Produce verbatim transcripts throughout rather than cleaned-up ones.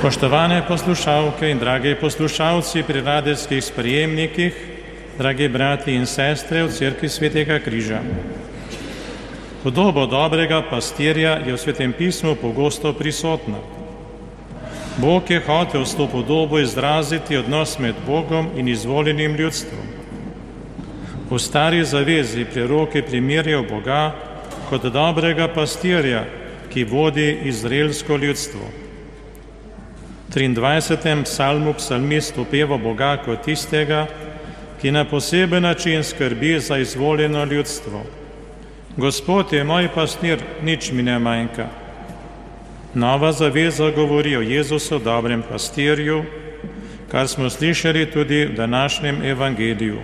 Spoštovane poslušalke in dragi poslušalci pri radijskih sprejemnikih, dragi brati in sestre v Cerkvi Svetega križa. Podoba dobrega pastirja je v Svetem pismu pogosto prisotna. Bog je hotel s to podobo izraziti odnos med Bogom in izvoljenim ljudstvom. V Stari zavezi prerok je primerjal Boga kot dobrega pastirja, ki vodi izraelsko ljudstvo. V triindvajsetem psalmu psalmist opeva Boga kot tistega, ki na poseben način skrbi za izvoljeno ljudstvo. Gospod je moj pastir, nič mi ne manjka. Nova zaveza govori o Jezusu, dobrem pastirju, kar smo slišali tudi v današnjem evangeliju.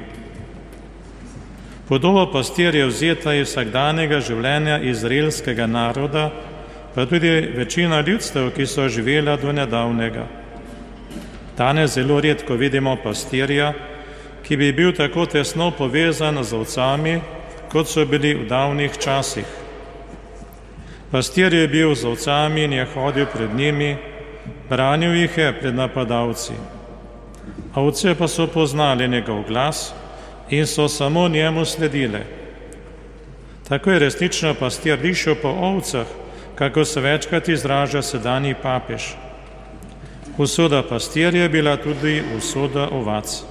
Podoba pastirja vzeta iz vsakdanjega življenja izraelskega naroda, pa tudi večina ljudstev, ki so živela do nedavnega. Danes zelo redko vidimo pastirja, ki bi bil tako tesno povezan z ovcami, kot so bili v davnih časih. Pastir je bil z ovcami in je hodil pred njimi, branil jih je pred napadalci. Ovce pa so poznali njegov glas in so samo njemu sledile. Tako je resnično pastir dišel po ovcah, kako se večkrat izraža sedanji papež. Usoda pastirja je bila tudi usoda ovac.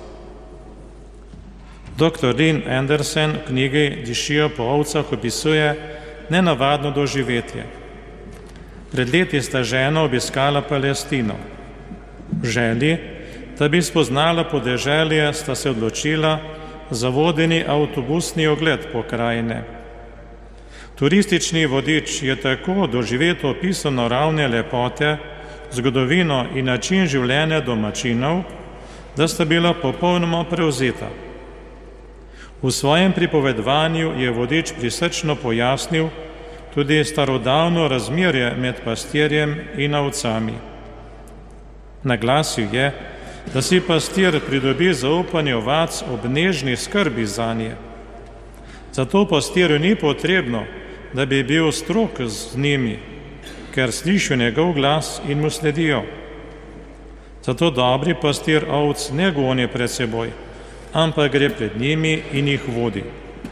Doktor Lynn Anderson v knjigi Dišijo po ovcah opisuje nenavadno doživetje. Pred leti sta žena obiskala Palestino. V želji, da bi spoznala podeželje, sta se odločila za vodeni avtobusni ogled pokrajine. Turistični vodič je tako doživeto opisal naravne lepote, zgodovino in način življenja domačinov, da sta bila popolnoma prevzeta. V svojem pripovedovanju je vodič prisrčno pojasnil tudi starodavno razmerje med pastirjem in ovcami. Naglasil je, da si pastir pridobi zaupanje ovac ob nežni skrbi zanje. Zato pastirju ni potrebno, da bi bil strog z njimi, ker slišijo njegov glas in mu sledijo. Zato dobri pastir ovc ne goni pred seboj, ampak gre pred njimi in jih vodi.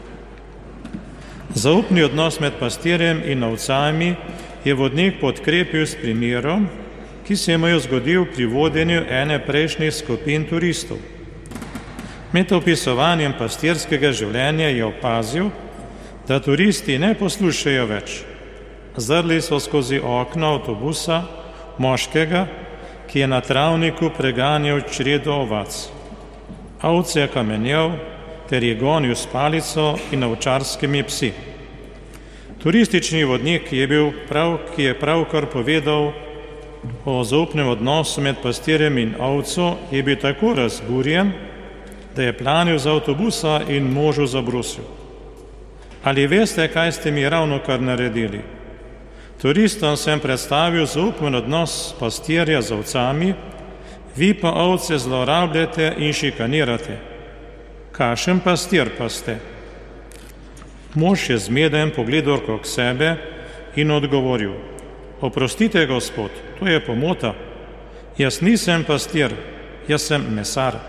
Zaupni odnos med pastirjem in ovcami je vodnik podkrepil s primerom, ki se mu je zgodil pri vodenju ene prejšnjih skupin turistov. Med opisovanjem pastirskega življenja je opazil, da turisti ne poslušajo več. Zrli so skozi okno avtobusa moškega, ki je na travniku preganjal čredo ovac. Ovce je kamenjal ter je gonil s palico in ovčarskimi psi. Turistični vodnik je bil prav, ki je pravkar povedal o zaupnem odnosu med pastirjem in ovco, je bil tako razburjen, da je planil z avtobusa in možu zabrusil. Ali veste, kaj ste mi ravno kar naredili? Turistom sem predstavil zaupen odnos pastirja z ovcami, vi pa ovce zlorabljate in šikanirate. Kakšen pastir pa ste? Mož je zmeden pogledal okrog sebe in odgovoril: Oprostite, gospod, to je pomota. Jaz nisem pastir, jaz sem mesar.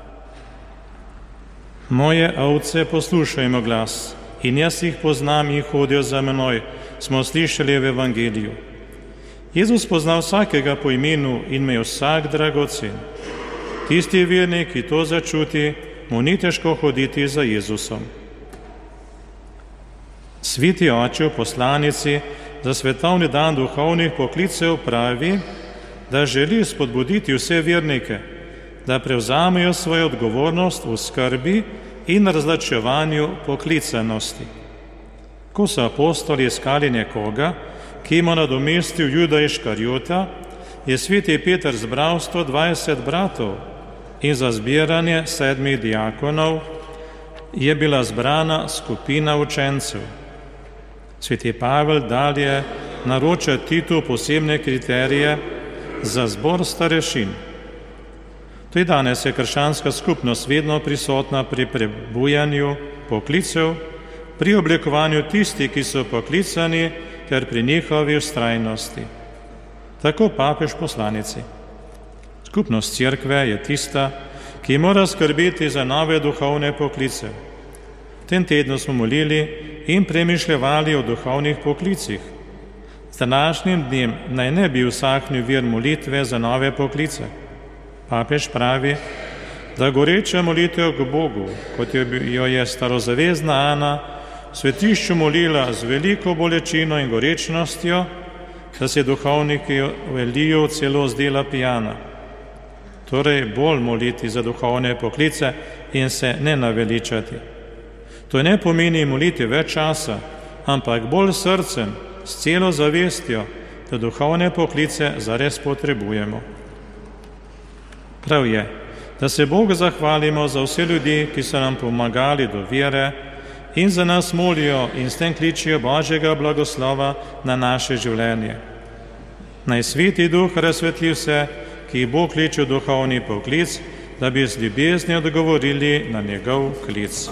Moje ovce poslušajmo glas in jaz jih poznam in hodijo za menoj, smo slišali v evangeliju. Jezus pozna vsakega po imenu in me je vsak dragocen. Tisti vernik, ki to začuti, mu ni težko hoditi za Jezusom. Sveti oče v poslanici za svetovni dan duhovnih poklicev pravi, da želi spodbuditi vse vernike, da prevzamejo svojo odgovornost v skrbi in razlačevanju poklicanosti. Ko so apostoli iskali nekoga, ki mu nadomestil Juda Iškarjota, je sveti Peter zbral sto dvajset bratov in za zbiranje sedmih diakonov je bila zbrana skupina učencev. Sveti Pavel dalje naroča Titu posebne kriterije za zbor starešin. Tudi danes je krščanska skupnost vedno prisotna pri prebujanju poklicev, pri oblikovanju tistih, ki so poklicani, ter pri njihovi vztrajnosti. Tako papež poslanici. Skupnost cerkve je tista, ki mora skrbeti za nove duhovne poklice. V tem tednu smo molili in premišljevali o duhovnih poklicih. Z današnjim dnem naj ne bi usahnil vir molitve za nove poklice. Papež pravi, da goreča molitev k Bogu, kot jo je starozavezna Ana v svetišču molila z veliko bolečino in gorečnostjo, da se duhovniki Eliju celo zdela pijana. Torej bolj moliti za duhovne poklice in se ne naveličati. To ne pomeni moliti več časa, ampak bolj srcem, s celo zavestjo, da duhovne poklice zares potrebujemo. Prav je, da se Bogu zahvalimo za vse ljudi, ki so nam pomagali do vere in za nas molijo in s tem kličijo Božjega blagoslova na naše življenje. Naj Sveti Duh razsvetli vse, ki jih Bog kliče v duhovni poklic, da bi z ljubeznijo odgovorili na njegov klic.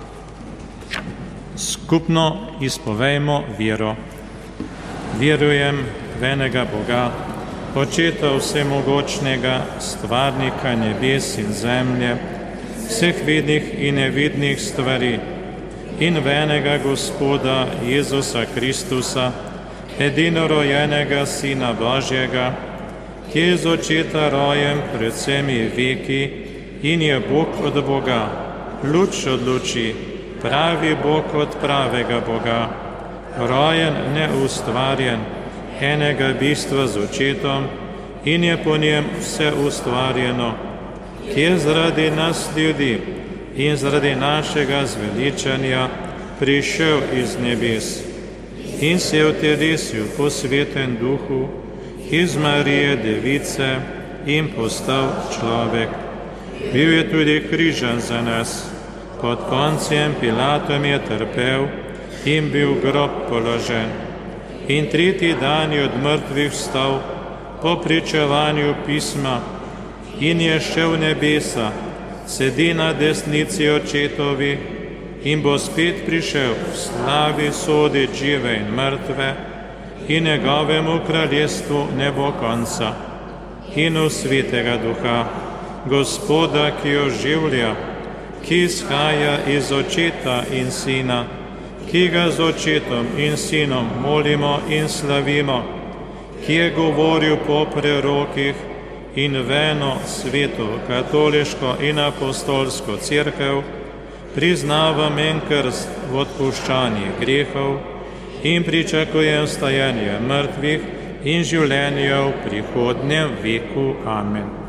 Skupno izpovejmo vero. Verujem v enega Boga, Očeta vsemogočnega, stvarnika nebes in zemlje, vseh vidnih in nevidnih stvari, in v enega Gospoda Jezusa Kristusa, edinorojenega Sina Božjega, ki je z Očeta rojen pred vsemi veki in je Bog od Boga, luč od luči, pravi Bog od pravega Boga, rojen, neustvarjen, enega bistva z Očetom in je po njem vse ustvarjeno, ki je zaradi nas ljudi in zaradi našega zveličanja prišel iz nebes in se je utelesil po Svetem Duhu iz Marije Device in postal človek. Bil je tudi križan za nas, pod Poncijem Pilatom je trpel in bil v grob položen. In tretji dan je od mrtvih vstal po pričevanju pisma in je šel v nebesa, sedi na desnici Očetovi in bo spet prišel v slavi sodit žive in mrtve in njegovemu kraljestvu ne bo konca. In v Svetega Duha, Gospoda, ki oživlja, ki izhaja iz Očeta in Sina, ki ga z Očetom in Sinom molimo in slavimo, ki je govoril po prerokih in v eno sveto, katoliško in apostolsko cerkev, priznavam en krst v odpuščanju grehov in pričakujem stajanje mrtvih in življenje v prihodnjem veku. Amen.